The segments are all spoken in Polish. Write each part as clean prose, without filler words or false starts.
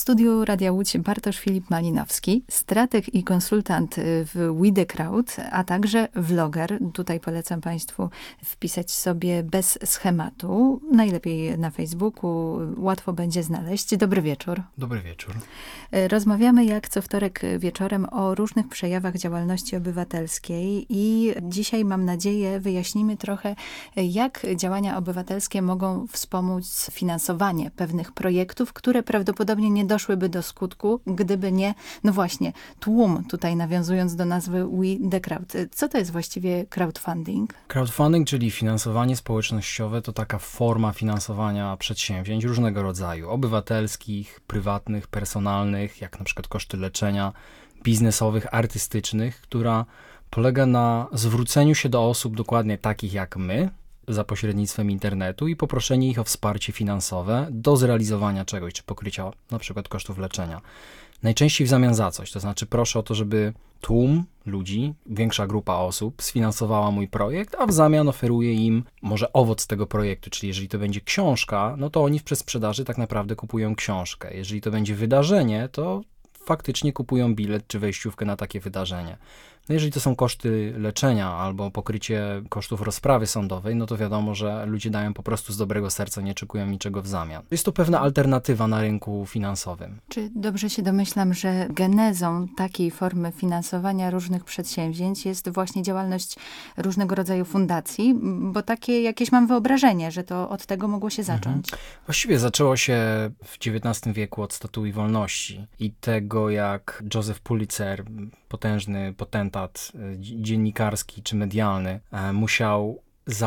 studiu Radia Łódź Bartosz Filip Malinowski, strateg i konsultant w We The Crowd, a także vloger. Tutaj polecam Państwu wpisać sobie bez schematu. Najlepiej na Facebooku, łatwo będzie znaleźć. Dobry wieczór. Dobry wieczór. Rozmawiamy jak co wtorek wieczorem o różnych przejawach działalności obywatelskiej i dzisiaj, mam nadzieję, wyjaśnimy trochę, jak działania obywatelskie mogą wspomóc finansowanie pewnych projektów, które prawdopodobnie nie doszłyby do skutku, gdyby nie, no właśnie, tłum, tutaj nawiązując do nazwy We The Crowd. Co to jest właściwie crowdfunding? Crowdfunding, czyli finansowanie społecznościowe, to taka forma finansowania przedsięwzięć różnego rodzaju, obywatelskich, prywatnych, personalnych, jak na przykład koszty leczenia, biznesowych, artystycznych, która polega na zwróceniu się do osób dokładnie takich jak my, za pośrednictwem internetu i poproszenie ich o wsparcie finansowe do zrealizowania czegoś, czy pokrycia na przykład kosztów leczenia. Najczęściej w zamian za coś, to znaczy proszę o to, żeby tłum ludzi, większa grupa osób sfinansowała mój projekt, a w zamian oferuję im może owoc tego projektu, czyli jeżeli to będzie książka, no to oni przez sprzedaży tak naprawdę kupują książkę. Jeżeli to będzie wydarzenie, to faktycznie kupują bilet czy wejściówkę na takie wydarzenie. No jeżeli to są koszty leczenia albo pokrycie kosztów rozprawy sądowej, no to wiadomo, że ludzie dają po prostu z dobrego serca, nie oczekują niczego w zamian. Jest to pewna alternatywa na rynku finansowym. Czy dobrze się domyślam, że genezą takiej formy finansowania różnych przedsięwzięć jest właśnie działalność różnego rodzaju fundacji? Bo takie jakieś mam wyobrażenie, że to od tego mogło się zacząć. Właściwie zaczęło się w XIX wieku od Statui Wolności i tego, jak Joseph Pulitzer, potężny potentat dziennikarski czy medialny, musiał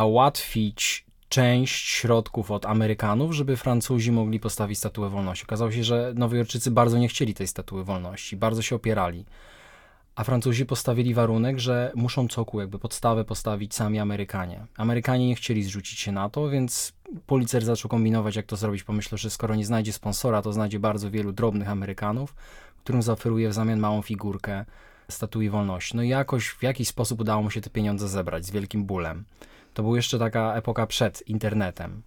załatwić część środków od Amerykanów, żeby Francuzi mogli postawić Statuę Wolności. Okazało się, że Nowojorczycy bardzo nie chcieli tej Statuły Wolności, bardzo się opierali. A Francuzi postawili warunek, że muszą cokół, jakby podstawę postawić sami Amerykanie. Amerykanie nie chcieli zrzucić się na to, więc Pulitzer zaczął kombinować, jak to zrobić. Pomyślał, że skoro nie znajdzie sponsora, to znajdzie bardzo wielu drobnych Amerykanów, którym zaoferuje w zamian małą figurkę Statui Wolności. No i jakoś, w jakiś sposób udało mu się te pieniądze zebrać z wielkim bólem. To była jeszcze taka epoka przed internetem.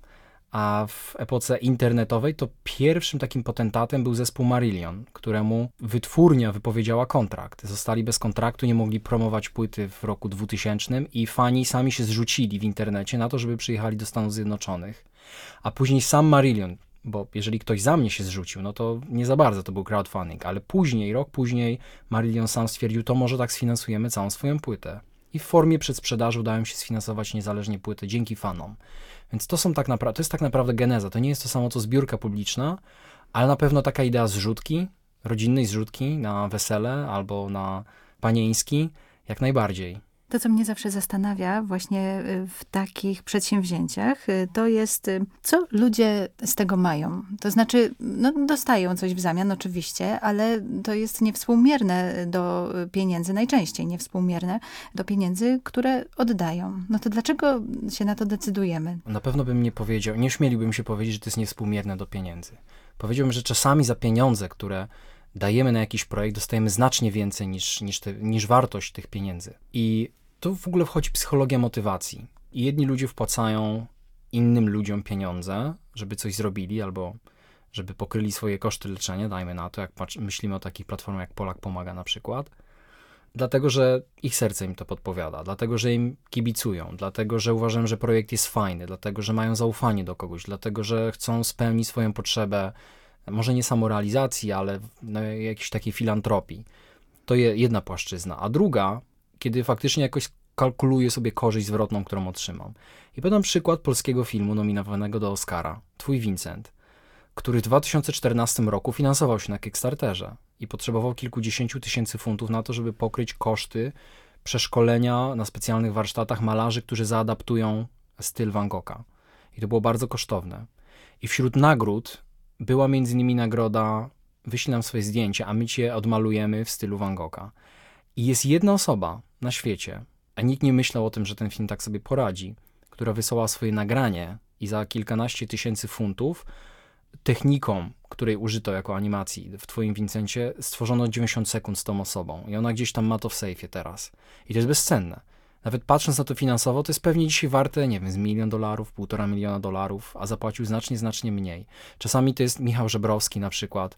A w epoce internetowej to pierwszym takim potentatem był zespół Marillion, któremu wytwórnia wypowiedziała kontrakt. Zostali bez kontraktu, nie mogli promować płyty w roku 2000 i fani sami się zrzucili w internecie na to, żeby przyjechali do Stanów Zjednoczonych. A później sam Marillion, bo jeżeli ktoś za mnie się zrzucił, no to nie za bardzo to był crowdfunding, ale później, rok później Marillion sam stwierdził, to może tak sfinansujemy całą swoją płytę. I w formie przedsprzedaży udało im się sfinansować niezależnie płytę dzięki fanom. Więc to jest tak naprawdę geneza. To nie jest to samo co zbiórka publiczna, ale na pewno taka idea zrzutki, rodzinnej zrzutki na wesele albo na panieński, jak najbardziej. To, co mnie zawsze zastanawia właśnie w takich przedsięwzięciach, to jest, co ludzie z tego mają. To znaczy, no, dostają coś w zamian oczywiście, ale to jest niewspółmierne do pieniędzy, najczęściej niewspółmierne do pieniędzy, które oddają. No to dlaczego się na to decydujemy? Na pewno bym nie powiedział, nie śmieliłbym się powiedzieć, że to jest niewspółmierne do pieniędzy. Powiedziałbym, że czasami za pieniądze, które dajemy na jakiś projekt, dostajemy znacznie więcej niż wartość tych pieniędzy. I tu w ogóle wchodzi psychologia motywacji. I jedni ludzie wpłacają innym ludziom pieniądze, żeby coś zrobili albo żeby pokryli swoje koszty leczenia, dajmy na to, jak myślimy o takich platformach jak Polak Pomaga na przykład, dlatego, że ich serce im to podpowiada, dlatego, że im kibicują, dlatego, że uważają, że projekt jest fajny, dlatego, że mają zaufanie do kogoś, dlatego, że chcą spełnić swoją potrzebę, może nie samorealizacji, ale jakiejś takiej filantropii. To jedna płaszczyzna. A druga, kiedy faktycznie jakoś kalkuluję sobie korzyść zwrotną, którą otrzymam. I podam przykład polskiego filmu nominowanego do Oscara, Twój Vincent, który w 2014 roku finansował się na Kickstarterze i potrzebował kilkudziesięciu tysięcy funtów na to, żeby pokryć koszty przeszkolenia na specjalnych warsztatach malarzy, którzy zaadaptują styl Van Gogha. I to było bardzo kosztowne. I wśród nagród była między innymi nagroda wyślij nam swoje zdjęcie, a my cię odmalujemy w stylu Van Gogha. I jest jedna osoba na świecie, a nikt nie myślał o tym, że ten film tak sobie poradzi, która wysłała swoje nagranie i za kilkanaście tysięcy funtów techniką, której użyto jako animacji w Twoim Vincencie, stworzono 90 sekund z tą osobą. I ona gdzieś tam ma to w sejfie teraz. I to jest bezcenne. Nawet patrząc na to finansowo, to jest pewnie dzisiaj warte, nie wiem, z $1 milion, $1,5 miliona, a zapłacił znacznie, znacznie mniej. Czasami to jest Michał Żebrowski na przykład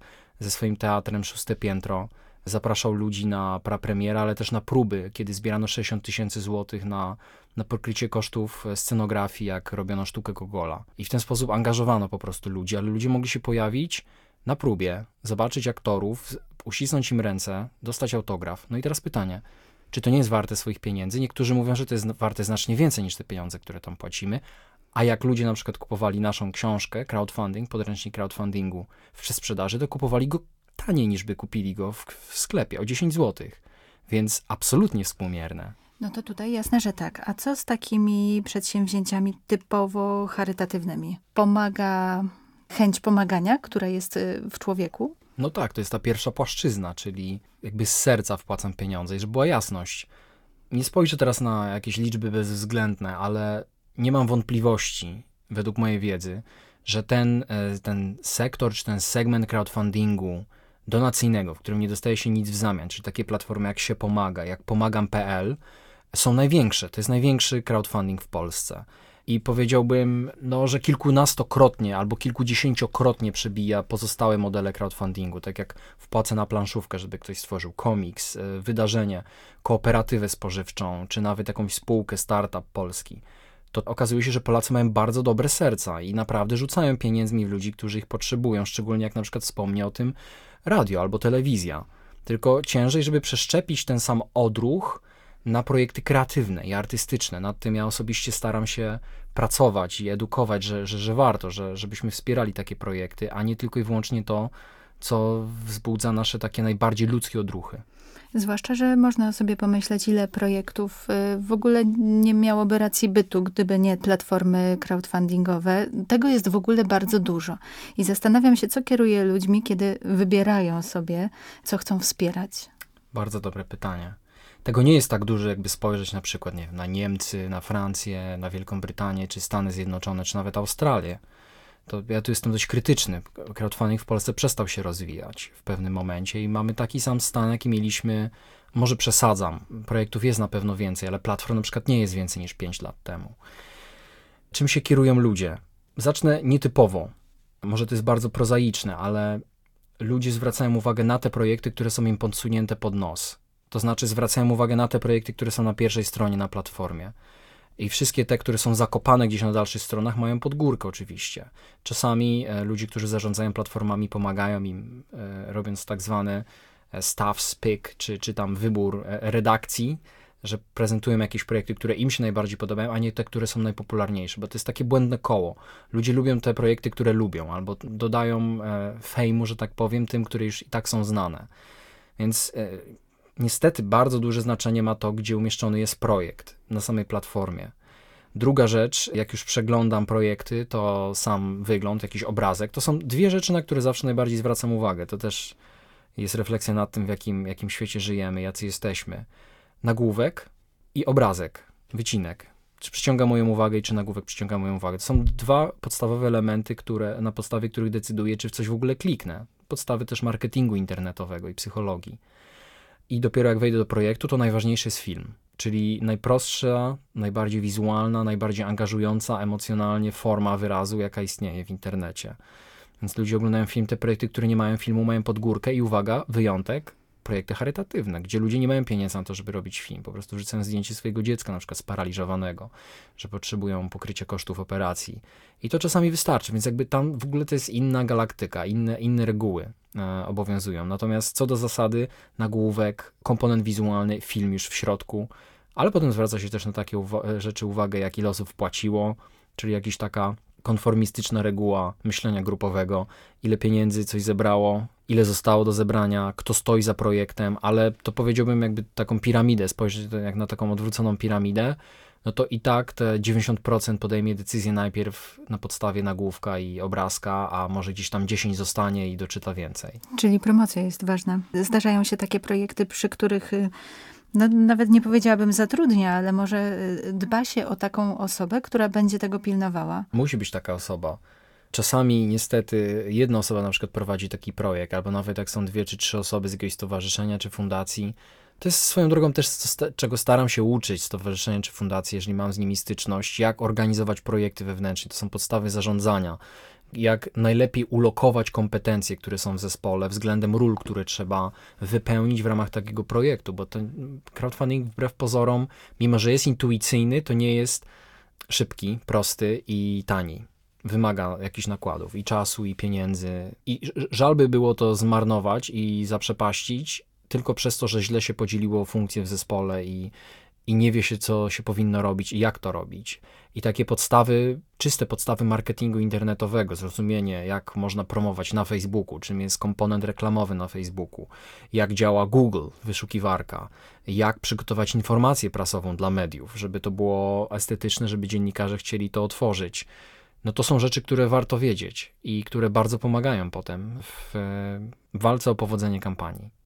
ze swoim teatrem Szóste Piętro. Zapraszał ludzi na prapremierę, ale też na próby, kiedy zbierano 60 000 złotych na pokrycie kosztów scenografii, jak robiono sztukę Gogola. I w ten sposób angażowano po prostu ludzi, ale ludzie mogli się pojawić na próbie, zobaczyć aktorów, uścisnąć im ręce, dostać autograf. No i teraz pytanie, czy to nie jest warte swoich pieniędzy? Niektórzy mówią, że to jest warte znacznie więcej niż te pieniądze, które tam płacimy. A jak ludzie na przykład kupowali naszą książkę, crowdfunding, podręcznik crowdfundingu w sprzedaży, to kupowali go taniej niż by kupili go w sklepie, o 10 zł. Więc absolutnie współmierne. No to tutaj jasne, że tak. A co z takimi przedsięwzięciami typowo charytatywnymi? Pomaga chęć pomagania, która jest w człowieku? No tak, to jest ta pierwsza płaszczyzna, czyli jakby z serca wpłacam pieniądze. I żeby była jasność, nie spojrzę teraz na jakieś liczby bezwzględne, ale nie mam wątpliwości, według mojej wiedzy, że ten sektor, czy ten segment crowdfundingu donacyjnego, w którym nie dostaje się nic w zamian, czyli takie platformy jak Się Pomaga, jak Pomagam.pl, są największe. To jest największy crowdfunding w Polsce. I powiedziałbym, że kilkunastokrotnie albo kilkudziesięciokrotnie przebija pozostałe modele crowdfundingu, tak jak wpłacę na planszówkę, żeby ktoś stworzył komiks, wydarzenie, kooperatywę spożywczą, czy nawet jakąś spółkę, startup polski. To okazuje się, że Polacy mają bardzo dobre serca i naprawdę rzucają pieniędzmi w ludzi, którzy ich potrzebują, szczególnie jak na przykład wspomniał o tym radio albo telewizja. Tylko ciężej, żeby przeszczepić ten sam odruch na projekty kreatywne i artystyczne. Nad tym ja osobiście staram się pracować i edukować, że warto, żebyśmy wspierali takie projekty, a nie tylko i wyłącznie to, co wzbudza nasze takie najbardziej ludzkie odruchy. Zwłaszcza, że można sobie pomyśleć, ile projektów w ogóle nie miałoby racji bytu, gdyby nie platformy crowdfundingowe. Tego jest w ogóle bardzo dużo. I zastanawiam się, co kieruje ludźmi, kiedy wybierają sobie, co chcą wspierać. Bardzo dobre pytanie. Tego nie jest tak dużo, jakby spojrzeć na przykład na Niemcy, na Francję, na Wielką Brytanię, czy Stany Zjednoczone, czy nawet Australię. To ja tu jestem dość krytyczny. Crowdfunding w Polsce przestał się rozwijać w pewnym momencie i mamy taki sam stan, jaki mieliśmy, może przesadzam, projektów jest na pewno więcej, ale platform na przykład nie jest więcej niż 5 lat temu. Czym się kierują ludzie? Zacznę nietypowo. Może to jest bardzo prozaiczne, ale ludzie zwracają uwagę na te projekty, które są im podsunięte pod nos. To znaczy zwracają uwagę na te projekty, które są na pierwszej stronie na platformie. I wszystkie te, które są zakopane gdzieś na dalszych stronach, mają podgórkę oczywiście. Czasami ludzie, którzy zarządzają platformami, pomagają im, robiąc tak zwany staff pick, czy tam wybór redakcji, że prezentują jakieś projekty, które im się najbardziej podobają, a nie te, które są najpopularniejsze, bo to jest takie błędne koło. Ludzie lubią te projekty, które lubią, albo dodają fejmu, że tak powiem, tym, które już i tak są znane. Więc niestety bardzo duże znaczenie ma to, gdzie umieszczony jest projekt na samej platformie. Druga rzecz, jak już przeglądam projekty, to sam wygląd, jakiś obrazek, to są dwie rzeczy, na które zawsze najbardziej zwracam uwagę. To też jest refleksja nad tym, w jakim świecie żyjemy, jacy jesteśmy. Nagłówek i obrazek, wycinek. Czy przyciąga moją uwagę i czy nagłówek przyciąga moją uwagę. To są dwa podstawowe elementy, na podstawie których decyduję, czy w coś w ogóle kliknę. Podstawy też marketingu internetowego i psychologii. I dopiero jak wejdę do projektu, to najważniejszy jest film. Czyli najprostsza, najbardziej wizualna, najbardziej angażująca emocjonalnie forma wyrazu, jaka istnieje w internecie. Więc ludzie oglądają film, te projekty, które nie mają filmu, mają podgórkę i uwaga, wyjątek, projekty charytatywne, gdzie ludzie nie mają pieniędzy na to, żeby robić film. Po prostu wrzucają zdjęcie swojego dziecka, na przykład sparaliżowanego, że potrzebują pokrycia kosztów operacji. I to czasami wystarczy, więc jakby tam w ogóle to jest inna galaktyka, inne reguły obowiązują. Natomiast co do zasady, nagłówek, komponent wizualny, film już w środku, ale potem zwraca się też na takie rzeczy uwagę, jak ile osób wpłaciło, czyli jakaś taka konformistyczna reguła myślenia grupowego, ile pieniędzy coś zebrało, ile zostało do zebrania, kto stoi za projektem, ale to powiedziałbym jakby taką piramidę, spojrzeć jak na taką odwróconą piramidę, no to i tak te 90% podejmie decyzję najpierw na podstawie nagłówka i obrazka, a może gdzieś tam 10 zostanie i doczyta więcej. Czyli promocja jest ważna. Zdarzają się takie projekty, przy których nawet nie powiedziałabym zatrudnia, ale może dba się o taką osobę, która będzie tego pilnowała. Musi być taka osoba. Czasami niestety jedna osoba na przykład prowadzi taki projekt, albo nawet jak są 2 czy 3 osoby z jakiegoś stowarzyszenia czy fundacji. To jest swoją drogą też, czego staram się uczyć stowarzyszenia czy fundacji, jeżeli mam z nimi styczność, jak organizować projekty wewnętrzne. To są podstawy zarządzania. jak najlepiej ulokować kompetencje, które są w zespole względem ról, które trzeba wypełnić w ramach takiego projektu, bo ten crowdfunding wbrew pozorom, mimo że jest intuicyjny, to nie jest szybki, prosty i tani. Wymaga jakichś nakładów i czasu, i pieniędzy. I żal by było to zmarnować i zaprzepaścić tylko przez to, że źle się podzieliło funkcje w zespole i nie wie się, co się powinno robić i jak to robić. I takie podstawy, czyste podstawy marketingu internetowego, zrozumienie, jak można promować na Facebooku, czym jest komponent reklamowy na Facebooku, jak działa Google, wyszukiwarka, jak przygotować informację prasową dla mediów, żeby to było estetyczne, żeby dziennikarze chcieli to otworzyć. No to są rzeczy, które warto wiedzieć i które bardzo pomagają potem w walce o powodzenie kampanii.